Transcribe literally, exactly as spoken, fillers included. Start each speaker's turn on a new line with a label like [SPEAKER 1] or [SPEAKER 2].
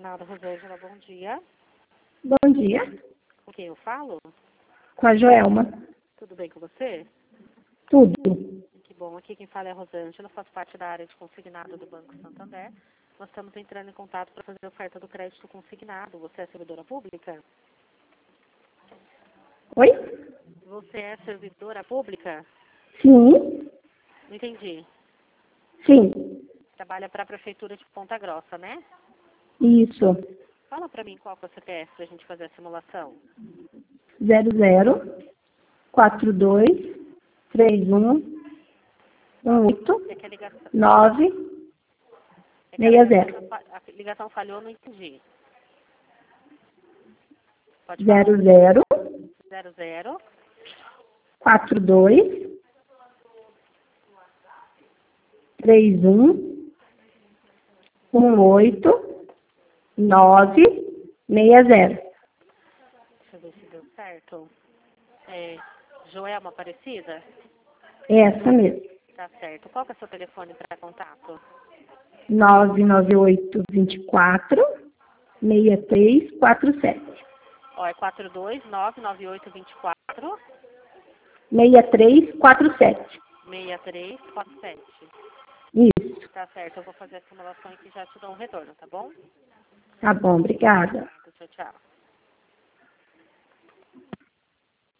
[SPEAKER 1] Consignado, Rosângela, bom dia.
[SPEAKER 2] Bom dia.
[SPEAKER 1] Com quem eu falo?
[SPEAKER 2] Com a Joelma.
[SPEAKER 1] Tudo bem com você?
[SPEAKER 2] Tudo.
[SPEAKER 1] Que bom. Aqui quem fala é a Rosângela, faço parte da área de consignado do Banco Santander. Nós estamos entrando em contato para fazer a oferta do crédito consignado. Você é servidora pública?
[SPEAKER 2] Oi?
[SPEAKER 1] Você é servidora pública?
[SPEAKER 2] Sim.
[SPEAKER 1] Não entendi.
[SPEAKER 2] Sim.
[SPEAKER 1] Trabalha para a Prefeitura de Ponta Grossa, né?
[SPEAKER 2] Isso.
[SPEAKER 1] Fala para mim qual que é o C P F para a gente fazer a simulação.
[SPEAKER 2] Zero zero quatro dois três um um oito
[SPEAKER 1] É que a ligação,
[SPEAKER 2] nove
[SPEAKER 1] é que a
[SPEAKER 2] seis zero.
[SPEAKER 1] ligação, fa- a ligação falhou, não entendi. Pode falar.
[SPEAKER 2] Zero zero
[SPEAKER 1] Zero zero
[SPEAKER 2] quatro dois três um um oito nove seis zero.
[SPEAKER 1] Deixa eu ver se deu certo. É, Joelma Aparecida?
[SPEAKER 2] Essa mesmo.
[SPEAKER 1] Tá certo. Qual que é o seu telefone para contato?
[SPEAKER 2] nove nove oito dois quatro seis três quatro sete.
[SPEAKER 1] Ó, é quatro dois nove nove oito dois quatro
[SPEAKER 2] seis três quatro sete.
[SPEAKER 1] seis três quatro sete.
[SPEAKER 2] Isso.
[SPEAKER 1] Tá certo, eu vou fazer a simulação aqui e já te dou um retorno, tá bom?
[SPEAKER 2] Tá bom, obrigada.
[SPEAKER 1] Tchau, tchau.